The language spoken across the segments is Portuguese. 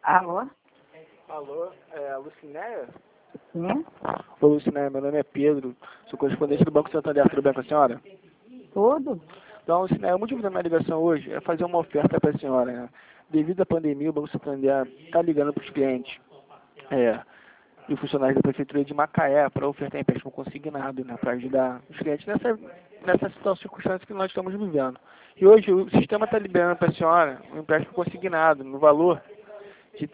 Alô? Alô, é a Lucinéia? Sim? Ô Lucinéia, meu nome é Pedro, sou correspondente do Banco Santander, tudo bem com a senhora? Tudo? Então, Lucinéia, o motivo da minha ligação hoje é fazer uma oferta para a senhora, né? Devido à pandemia, o Banco Santander está ligando para os clientes e funcionários da Prefeitura de Macaé para ofertar empréstimo consignado, né? Para ajudar os clientes nessa situação, circunstância que nós estamos vivendo. E hoje o sistema está liberando para a senhora um empréstimo consignado no valor de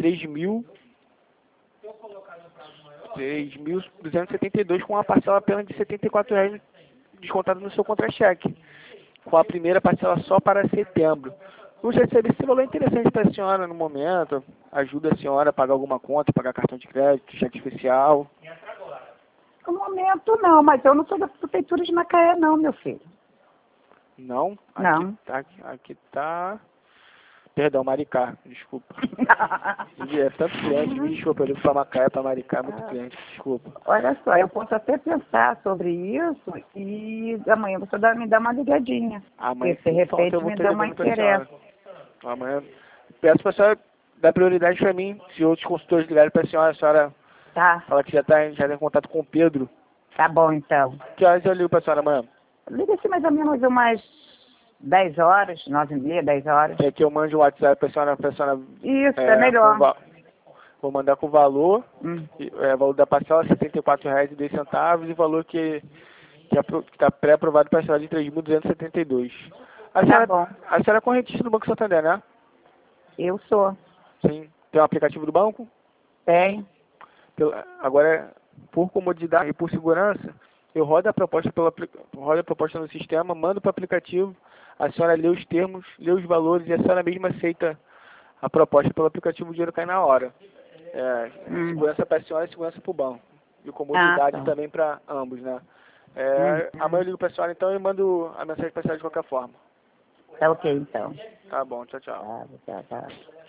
R$ 3.272 com uma parcela apenas de R$ 74 descontado no seu contra-cheque, com a primeira parcela só para setembro. Gostaria de saber se esse valor é interessante para a senhora no momento, ajuda a senhora a pagar alguma conta, pagar cartão de crédito, cheque especial. No momento não, mas eu não sou da Prefeitura de Macaé não, meu filho. Não? Não. Aqui tá... Perdão, Maricá, desculpa. É tanto cliente, me desculpa, eu ligo para Macaé, para Maricá, muito cliente, desculpa. Olha só, eu posso até pensar sobre isso e amanhã você me dá uma ligadinha. Amanhã, Porque de repente então, eu vou me ter dá uma ligando para a senhora. interesse. Amanhã, peço para a senhora dar prioridade para mim, se outros consultores ligarem para a senhora Tá, fala que já tem contato com o Pedro. tá bom então. Que horas eu ligo para a senhora amanhã? Liga-se mais ou menos umas 10 horas, 9h30, 10 horas. É que eu mando o WhatsApp para a senhora Isso, é melhor. vou mandar com o valor, Hum. valor da parcela R$ 74,10 e valor que está pré-aprovado para a senhora de R$ 3.272. Tá bom. A senhora é correntista do Banco Santander, né? Eu sou. Sim. Tem um aplicativo do banco? Tem. Agora, por comodidade e por segurança, eu rodo a proposta no sistema, mando para o aplicativo, a senhora lê os termos, lê os valores e a senhora mesma aceita a proposta pelo aplicativo, o dinheiro cai na hora. Segurança para a senhora e segurança para o banco. E comodidade tá. também para ambos, né? Amanhã eu ligo para a senhora então e mando a mensagem para a senhora de qualquer forma. Tá ok então. Tá bom, tchau, tchau. Tá.